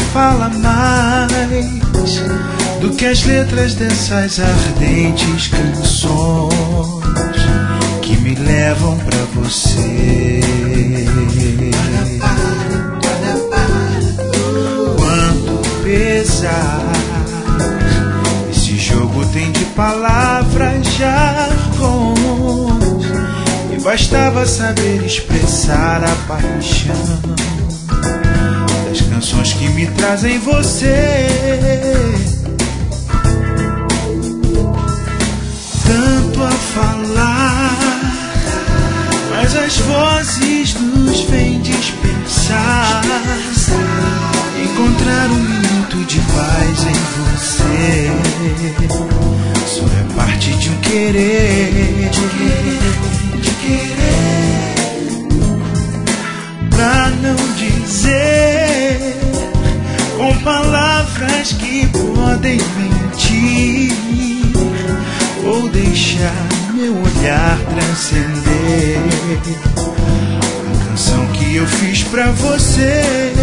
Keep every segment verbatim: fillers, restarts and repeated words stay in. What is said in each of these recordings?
fala mais do que as letras dessas ardentes canções que me levam pra você. Quanto pesar esse jogo tem de palavras, jargões, e bastava saber expressar a paixão das canções que me trazem você. Tanto a falar, mas as vozes nos vêm dispersar. Encontrar um minuto de paz em você só é parte de um querer, de querer, de querer. Pra não dizer com palavras que podem mentir, vou deixar meu olhar transcender a canção que eu fiz pra você.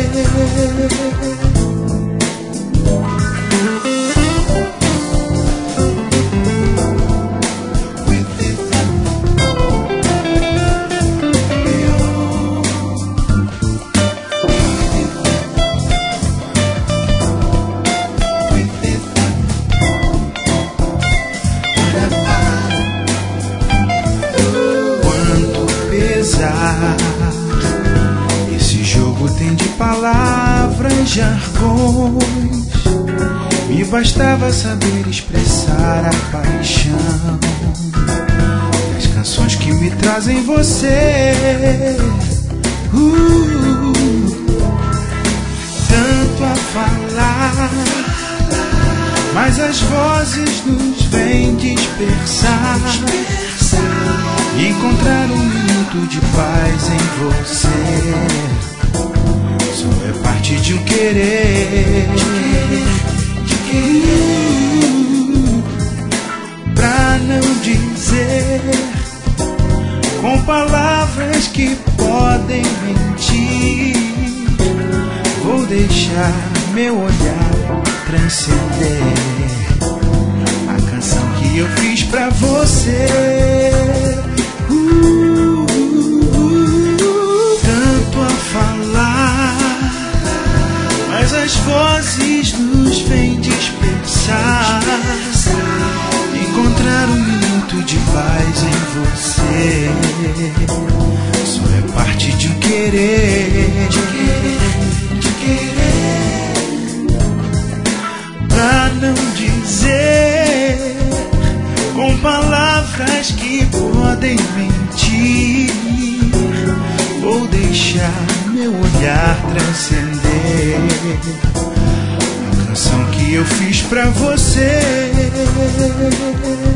Esse jogo tem de palavras, jargões, me bastava saber expressar a paixão das canções que me trazem você. uh, Tanto a falar, mas as vozes nos vêm dispersar. Encontrar um minuto de paz em você só é parte de um querer, de querer. Pra não dizer com palavras que podem mentir, vou deixar meu olhar transcender a canção que eu fiz pra você. Uh, uh, uh, uh, tanto a falar, mas as vozes nos vêm dispersar. Encontrar um minuto de paz em você só é parte de um querer, de querer, de querer. Pra não dizer com palavras que podem mentir, vou deixar meu olhar transcender a canção que eu fiz pra você.